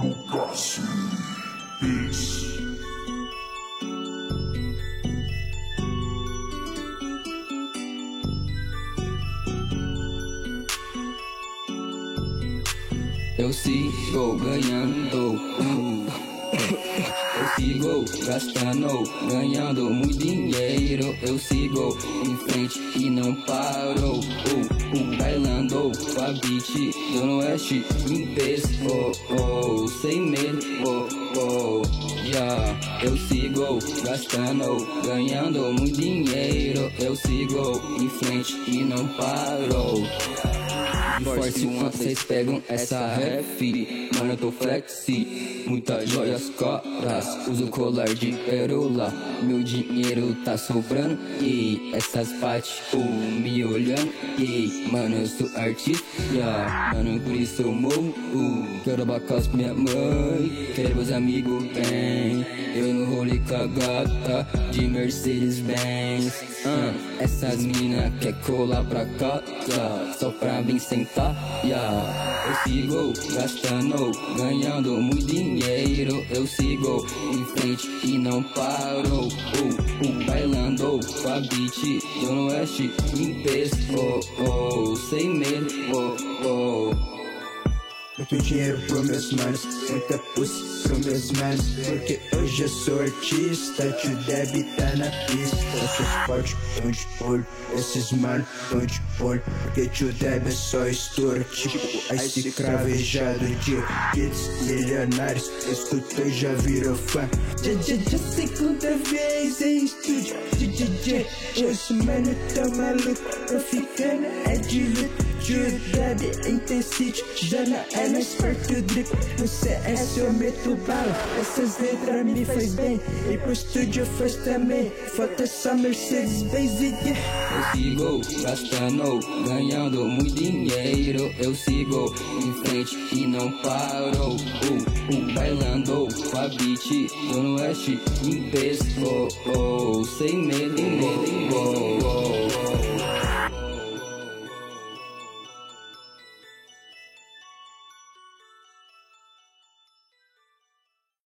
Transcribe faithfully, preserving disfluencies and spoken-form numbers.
Lucas Beats. Eu sigo ganhando, eu sigo gastando, ganhando muito dinheiro. Eu sigo em frente e não paro, uh, uh, bailando com a beat do Oeste em peso, oh, oh, sem medo, oh, oh, yeah. Eu sigo gastando, ganhando muito dinheiro. Eu sigo em frente e não paro. Force One, vocês pegam essa ref. Mano, eu tô flexi, muitas joias caras, uso colar de pérola. Meu dinheiro tá sobrando, e essas partes, oh, me olhando, e mano, eu sou artista, yeah. Mano, por isso eu morro, uh, quero abacar com minha mãe, quero meus amigos bem. Eu no rolê com a gata de Mercedes Benz, uh, essas mina quer colar pra casa, só pra vir sentar, yeah. Eu sigo gastando, ganhando muito dinheiro. Eu sigo em frente e não paro, uh, uh, bailando com a beat do Oeste em peso, oh, oh, sem medo, oh, oh. Muito dinheiro pro meus manos, muita pussy pro meus manos, porque hoje eu sou artista, tio Deb tá na pista. Esses fortes tão de olho, esses mano tão de olho, porque tio Deb é só estouro, tipo Ice cravejado de kids milionários. Escutou e já virou fã. Já, já, já segunda vez em estúdio, D J, esse mano tá maluco, tô ficando é de luto. Tio Deb em T-City, já não é mais perto do drip. No C S eu meto bala, essas letras me faz bem, e pro estúdio faz também. Falta só Mercedes Benz e yeah. Eu sigo gastando, ganhando muito dinheiro. Eu sigo em frente e não paro, uh, uh, bailando com a beat do Oeste em peso, oh, oh, sem medo, oh, oh.